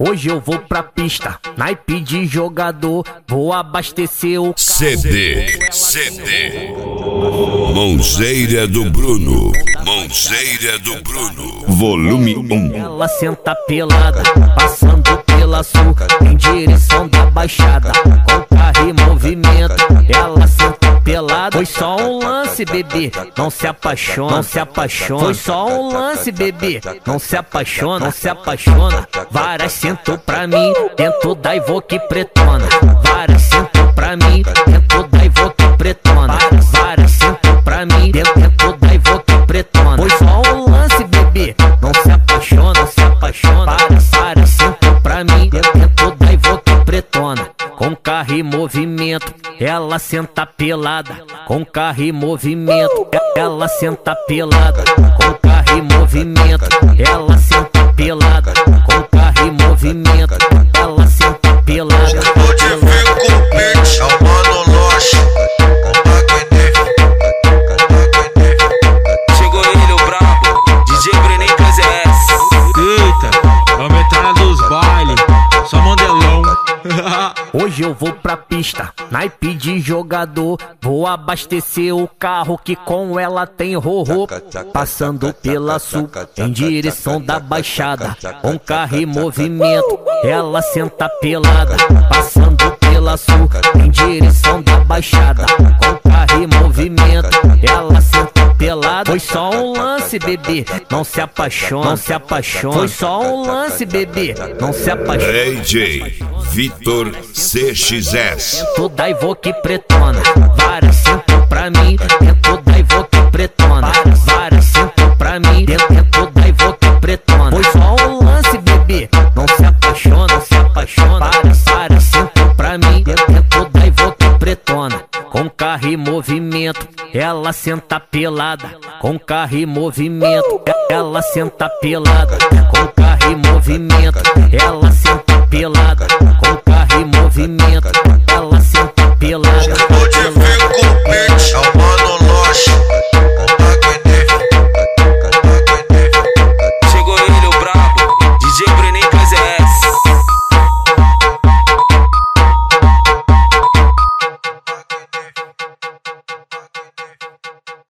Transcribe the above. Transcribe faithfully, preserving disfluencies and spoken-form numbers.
Hoje eu vou pra pista, naipe de jogador, vou abastecer o carro. C D, C D. Mãozeira do Bruno, Mãozeira do Bruno, volume um. Ela senta pelada, passando pela sul, em direção da baixada, com carro em movimento. Ela senta pelada, foi só um lance, bebê, não se apaixona, não se apaixona. Foi só um lance, bebê, não se apaixona, não se apaixona. Várias sentou pra mim, dentro da Ivoque pretona. Várias sentou pra mim, dentro da Ivoque pretona. Várias sentou pra mim, dentro da Ivoque pretona. Foi só um lance, bebê, não se apaixona, não se apaixona. Várias sentou pra mim, dentro da Ivoque pretona. Com carro em movimento, ela senta pelada. Com carro em movimento, ela senta pelada. Com carro em movimento, ela senta pelada. Com carro em movimento, ela senta pelada. Tô de ver com o beat, chamando loja. Chegou ele, o brabo, D J Breninho P Z S. Eita, vamos entrar nos bailes, só mandelão. Hoje eu vou pra pista, naipe de jogador, vou abastecer o carro que com ela tem rorô. Passando pela sul, em direção da baixada, com carro em movimento, ela senta pelada. Passando pela sul, em direção da baixada, com carro em movimento, ela senta pelada. Foi só um lance, bebê, não se apaixona, não se apaixona. Foi só um lance, bebê, não se apaixona. D J Vitor C X S. Dentro da Ivoque pretona, várias sentou pra mim, dentro da Ivoque pretona. Várias sentou pra mim, dentro da Ivoque pretona. Foi só um lance, bebê, não se apaixona, não se apaixona. Várias sentou pra mim, dentro da Ivoque pretona. Com carro em movimento, ela senta pelada. Com carro em movimento, ela senta pelada. Com carro em movimento, ela senta pelada. Com carro em movimento,